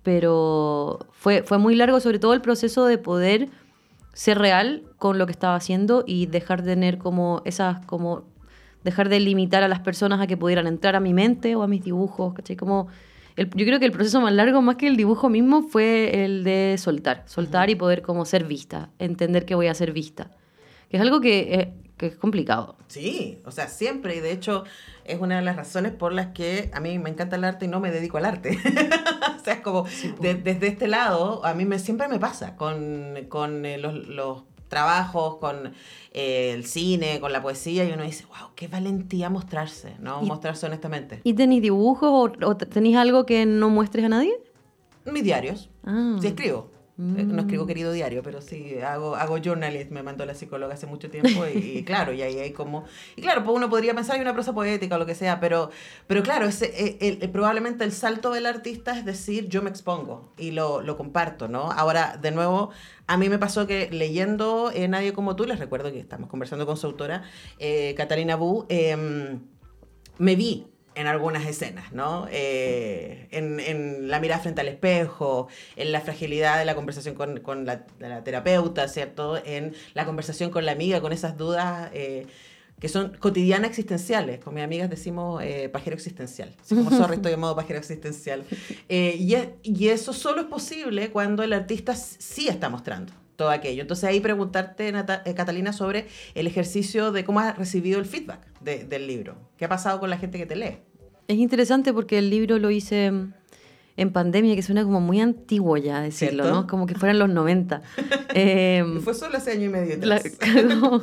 pero fue, fue muy largo, sobre todo el proceso de poder ser real con lo que estaba haciendo y dejar de tener como esas, como dejar de limitar a las personas a que pudieran entrar a mi mente o a mis dibujos, ¿cachai? Como el, yo creo que el proceso más largo, más que el dibujo mismo, fue el de soltar, soltar uh-huh. y poder como ser vista, entender que voy a ser vista, que es algo que, eh, que es complicado. Sí, o sea, siempre, y de hecho es una de las razones por las que a mí me encanta el arte y no me dedico al arte. O sea, es como, sí, de, desde este lado, a mí me, siempre me pasa con, con eh, los, los trabajos, con eh, el cine, con la poesía, y uno dice, wow, qué valentía mostrarse, ¿no? ¿Y, mostrarse honestamente. ¿Y tenés dibujos o, o tenés algo que no muestres a nadie? Mis diarios. Ah. Sí escribo. Mm. No escribo querido diario, pero sí hago, hago journalism, me mandó la psicóloga hace mucho tiempo y, y claro, y ahí hay como... Y claro, pues uno podría pensar en una prosa poética o lo que sea, pero, pero claro, ese, el, el, probablemente el salto del artista es decir, yo me expongo y lo, lo comparto, ¿no? Ahora, de nuevo, a mí me pasó que leyendo eh, Nadie como tú, les recuerdo que estamos conversando con su autora, eh, Catalina Bu, eh, me vi en algunas escenas, ¿no? Eh, en, en la mirada frente al espejo, en la fragilidad de la conversación con, con la, la terapeuta, ¿cierto? En la conversación con la amiga, con esas dudas eh, que son cotidianas existenciales. Con mis amigas decimos eh, pajero existencial. Así como sorry, estoy en modo pajero existencial. Eh, y, es, y eso solo es posible cuando el artista sí está mostrando todo aquello. Entonces ahí preguntarte, Nata, eh, Catalina, sobre el ejercicio de cómo has recibido el feedback de, del libro. ¿Qué ha pasado con la gente que te lee? Es interesante porque el libro lo hice en pandemia, que suena como muy antiguo ya decirlo, ¿cierto? ¿No? Como que fueran los noventa. eh, Fue solo hace año y medio la, no,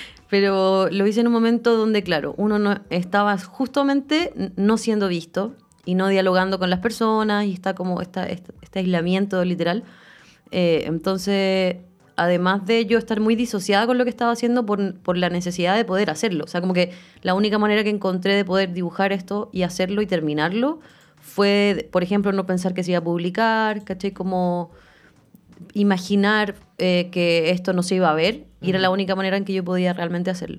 pero lo hice en un momento donde, claro, uno no estaba justamente no siendo visto y no dialogando con las personas y está como esta, este, este aislamiento literal. Eh, entonces, además de yo estar muy disociada con lo que estaba haciendo por, por la necesidad de poder hacerlo. O sea, como que la única manera que encontré de poder dibujar esto y hacerlo y terminarlo fue, por ejemplo, no pensar que se iba a publicar, ¿cachai? Como imaginar eh, que esto no se iba a ver y era la única manera en que yo podía realmente hacerlo.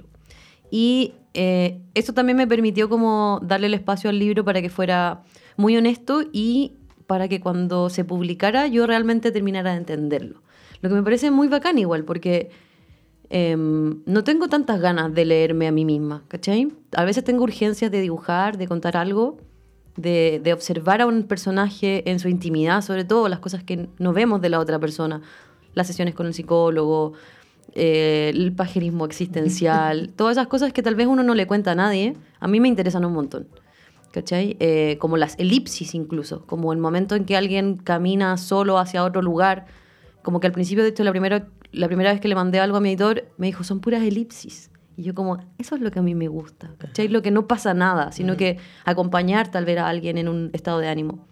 Y eh, esto también me permitió como darle el espacio al libro para que fuera muy honesto y para que cuando se publicara yo realmente terminara de entenderlo. Lo que me parece muy bacán igual, porque eh, no tengo tantas ganas de leerme a mí misma, ¿cachai? A veces tengo urgencias de dibujar, de contar algo, de, de observar a un personaje en su intimidad, sobre todo las cosas que no vemos de la otra persona, las sesiones con el psicólogo, eh, el pajerismo existencial, todas esas cosas que tal vez uno no le cuenta a nadie, a mí me interesan un montón, ¿cachai? Eh, como las elipsis incluso, como el momento en que alguien camina solo hacia otro lugar, como que al principio, de hecho, la primera, la primera vez que le mandé algo a mi editor, me dijo, son puras elipsis. Y yo como, eso es lo que a mí me gusta, ¿cachai? Lo que no pasa nada, sino uh-huh. que acompañar tal vez a alguien en un estado de ánimo.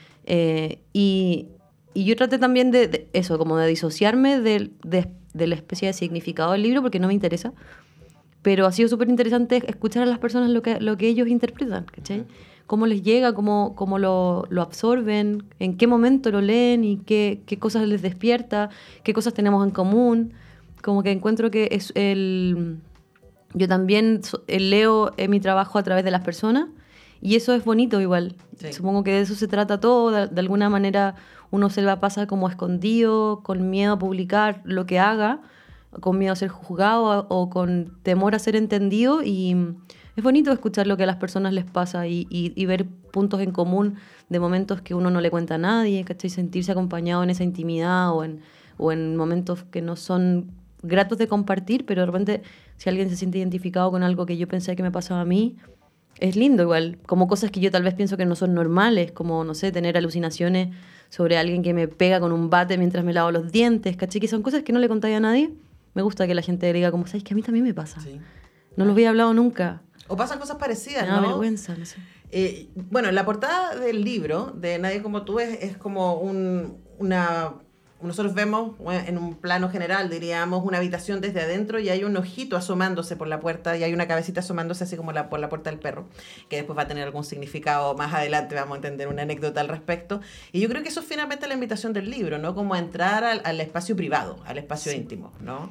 Eh, y, y yo traté también de, de eso, como de disociarme de, de, de la especie de significado del libro, porque no me interesa. Pero ha sido súper interesante escuchar a las personas lo que, lo que ellos interpretan, ¿cachai? Cómo les llega, cómo, cómo lo, lo absorben, en qué momento lo leen y qué, qué cosas les despierta, qué cosas tenemos en común. Como que encuentro que es el... Yo también leo en mi trabajo a través de las personas y eso es bonito igual. Sí. Supongo que de eso se trata todo. De, de alguna manera uno se la pasa como escondido, con miedo a publicar lo que haga, con miedo a ser juzgado o con temor a ser entendido, y es bonito escuchar lo que a las personas les pasa y, y, y ver puntos en común de momentos que uno no le cuenta a nadie, ¿cachai? Sentirse acompañado en esa intimidad o en, o en momentos que no son gratos de compartir, pero de repente si alguien se siente identificado con algo que yo pensé que me pasaba a mí, es lindo igual, como cosas que yo tal vez pienso que no son normales, como, no sé, tener alucinaciones sobre alguien que me pega con un bate mientras me lavo los dientes, ¿cachai? Que son cosas que no le contáis a nadie. Me gusta que la gente diga como, ¿sabes que a mí también me pasa? Sí. No lo había hablado nunca. O pasan cosas parecidas, me da ¿no? vergüenza, no sé. Eh, bueno, la portada del libro de Nadie como tú es, es como un, una... Nosotros vemos en un plano general, diríamos, una habitación desde adentro y hay un ojito asomándose por la puerta y hay una cabecita asomándose así como la, por la puerta del perro, que después va a tener algún significado más adelante, vamos a entender una anécdota al respecto. Y yo creo que eso es finalmente la invitación del libro, ¿no? Como entrar al, al espacio privado, al espacio sí. íntimo, ¿no?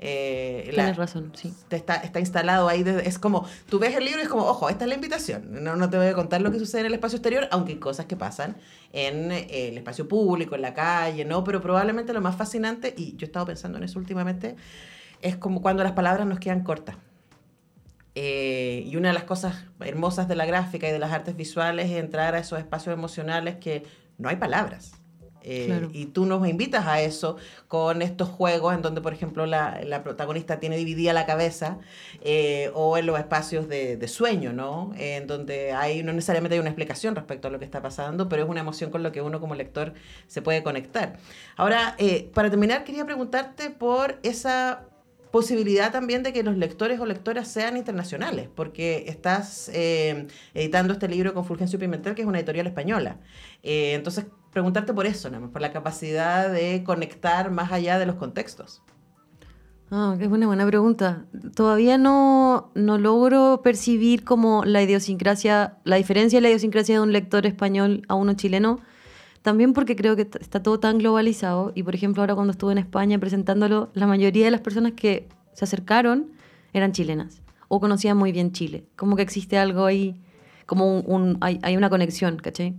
Eh, Tienes la, razón, sí. Está, está instalado ahí, desde, es como, tú ves el libro y es como, ojo, esta es la invitación, no, no te voy a contar lo que sucede en el espacio exterior, aunque hay cosas que pasan en eh, el espacio público, en la calle, ¿no? Pero probablemente lo más fascinante, y yo he estado pensando en eso últimamente, es como cuando las palabras nos quedan cortas. Eh, y una de las cosas hermosas de la gráfica y de las artes visuales es entrar a esos espacios emocionales que no hay palabras. Eh, claro. Y tú nos invitas a eso con estos juegos en donde, por ejemplo, la, la protagonista tiene dividida la cabeza, eh, o en los espacios de, de sueño, ¿no? Eh, en donde hay, no necesariamente hay una explicación respecto a lo que está pasando, pero es una emoción con lo que uno como lector se puede conectar. Ahora, eh, para terminar, quería preguntarte por esa posibilidad también de que los lectores o lectoras sean internacionales, porque estás eh, editando este libro con Fulgencio Pimentel, que es una editorial española. Eh, entonces, preguntarte por eso, ¿no? Por la capacidad de conectar más allá de los contextos. Ah, qué buena, buena pregunta. Todavía no, no logro percibir como la idiosincrasia, la diferencia de la idiosincrasia de un lector español a uno chileno, también porque creo que está todo tan globalizado. Y, por ejemplo, ahora cuando estuve en España presentándolo, la mayoría de las personas que se acercaron eran chilenas o conocían muy bien Chile. Como que existe algo ahí, como un, un, hay, hay una conexión, ¿cachai?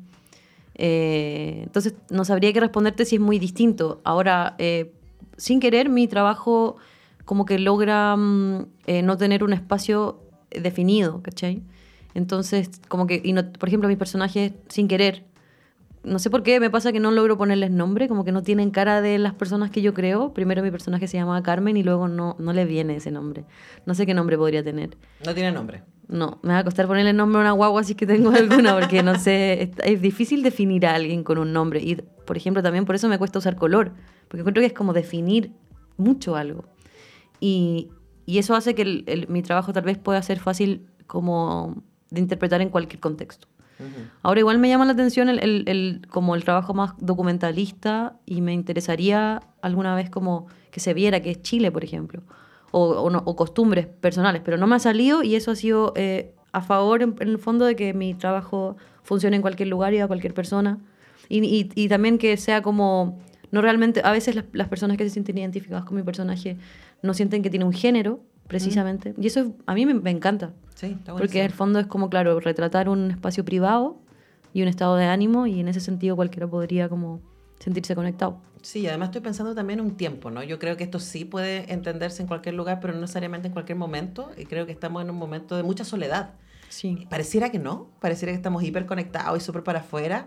Eh, entonces, no sabría qué responderte si es muy distinto. Ahora, eh, sin querer, mi trabajo como que logra mm, eh, no tener un espacio definido, ¿cachai? Entonces, como que, y no, por ejemplo, mis personajes, sin querer, no sé por qué, me pasa que no logro ponerles nombre, como que no tienen cara de las personas que yo creo. Primero mi personaje se llamaba Carmen y luego no, no le viene ese nombre. No sé qué nombre podría tener. No tiene nombre. No, me va a costar ponerle nombre a una guagua si es que tengo alguna, porque no sé, es, es difícil definir a alguien con un nombre. Y, por ejemplo, también por eso me cuesta usar color, porque encuentro que es como definir mucho algo. Y, y eso hace que el, el, mi trabajo tal vez pueda ser fácil como de interpretar en cualquier contexto. Uh-huh. Ahora igual me llama la atención el, el, el, como el trabajo más documentalista y me interesaría alguna vez como que se viera que es Chile, por ejemplo, o, o, no, o costumbres personales, pero no me ha salido y eso ha sido eh, a favor en, en el fondo de que mi trabajo funcione en cualquier lugar y a cualquier persona y, y, y también que sea como, no realmente, a veces las, las personas que se sienten identificadas con mi personaje no sienten que tiene un género precisamente, uh-huh. y eso a mí me, me encanta. Sí, está buenísimo. Porque en el fondo es como, claro, retratar un espacio privado y un estado de ánimo y en ese sentido cualquiera podría como sentirse conectado. Sí, además estoy pensando también en un tiempo, ¿no? Yo creo que esto sí puede entenderse en cualquier lugar, pero no necesariamente en cualquier momento. Y creo que estamos en un momento de mucha soledad. Sí. Pareciera que no, pareciera que estamos hiperconectados y súper para afuera,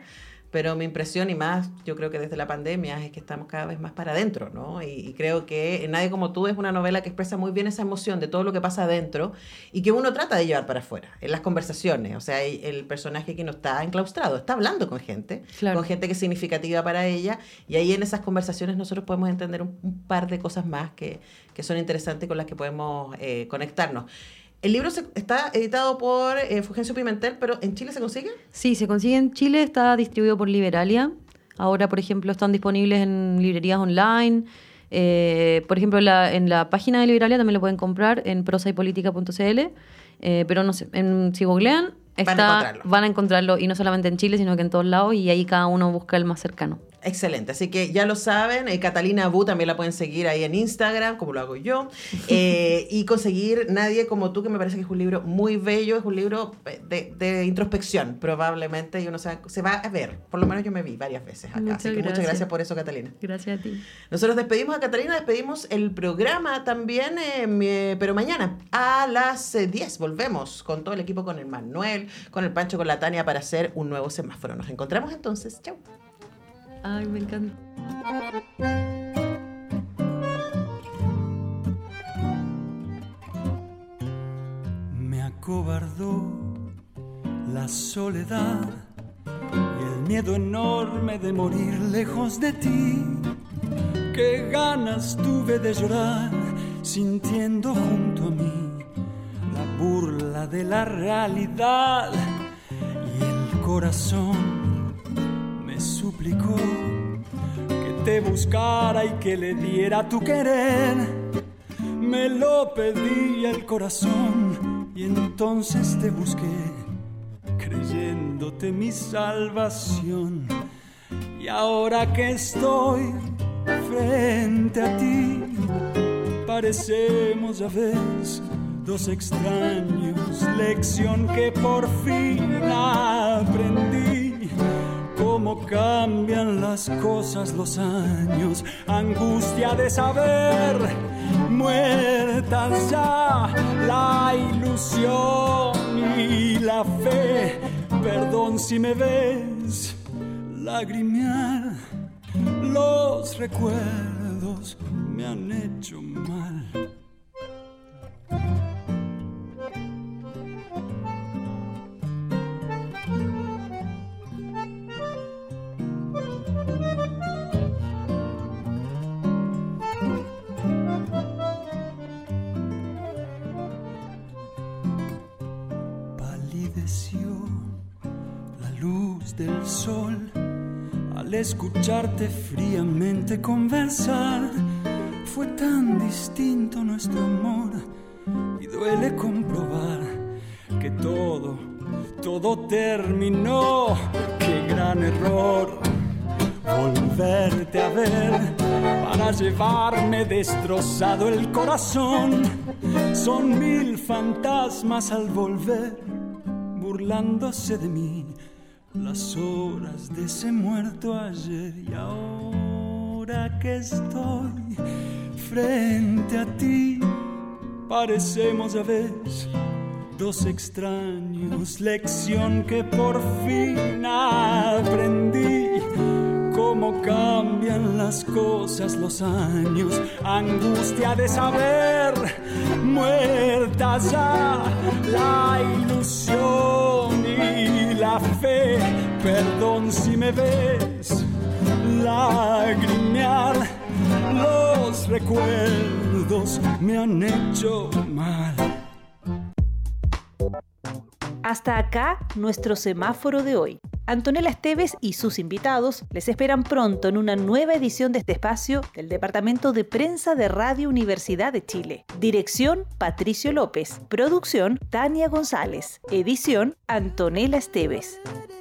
pero mi impresión, y más yo creo que desde la pandemia, es que estamos cada vez más para adentro, ¿no? Y, y creo que Nadie como tú es una novela que expresa muy bien esa emoción de todo lo que pasa adentro y que uno trata de llevar para afuera, en las conversaciones. O sea, el, el personaje que no está enclaustrado, está hablando con gente, claro. con gente que es significativa para ella, y ahí en esas conversaciones nosotros podemos entender un, un par de cosas más que, que son interesantes y con las que podemos eh, conectarnos. El libro se, está editado por eh, Fulgencio Pimentel, pero ¿en Chile se consigue? Sí, se consigue en Chile, está distribuido por Liberalia. Ahora, por ejemplo, están disponibles en librerías online. Eh, por ejemplo, la, en la página de Liberalia también lo pueden comprar en prosa y política punto c l. Eh, pero no sé, en, si googlean, está, van, a encontrarlo. van a encontrarlo, y no solamente en Chile, sino que en todos lados, y ahí cada uno busca el más cercano. Excelente, así que ya lo saben, eh, Catalina Bu también la pueden seguir ahí en Instagram, como lo hago yo, eh, y conseguir Nadie como tú, que me parece que es un libro muy bello, es un libro de, de introspección probablemente, y uno se va, se va a ver, por lo menos yo me vi varias veces acá, muchas así que gracias. muchas gracias por eso, Catalina. Gracias a ti. Nosotros despedimos a Catalina, despedimos el programa también, eh, pero mañana a las diez volvemos con todo el equipo, con el Manuel, con el Pancho, con la Tania, para hacer un nuevo semáforo. Nos encontramos entonces, chau. Ay, me encanta. Me acobardó la soledad y el miedo enorme de morir lejos de ti. Qué ganas tuve de llorar sintiendo junto a mí la burla de la realidad, y el corazón suplicó que te buscara y que le diera tu querer. Me lo pedía el corazón y entonces te busqué, creyéndote mi salvación. Y ahora que estoy frente a ti, parecemos, ya ves, dos extraños, lección que por fin aprendí. Cómo cambian las cosas, los años, angustia de saber, muertas ya la ilusión y la fe. Perdón si me ves lagrimear, los recuerdos me han hecho mal. La luz del sol al escucharte fríamente conversar. Fue tan distinto nuestro amor y duele comprobar que todo, todo terminó. Qué gran error volverte a ver para llevarme destrozado el corazón. Son mil fantasmas al volver, burlándose de mí, las horas de ese muerto ayer. Y ahora que estoy frente a ti, parecemos, ya ves, dos extraños, lección que por fin aprendí. Cómo cambian las cosas, los años, angustia de saber, muerta ya la ilusión y la fe. Perdón si me ves lagrimear, los recuerdos me han hecho mal. Hasta acá nuestro semáforo de hoy. Antonella Esteves y sus invitados les esperan pronto en una nueva edición de este espacio del Departamento de Prensa de Radio Universidad de Chile. Dirección, Patricio López. Producción, Tania González. Edición, Antonella Esteves.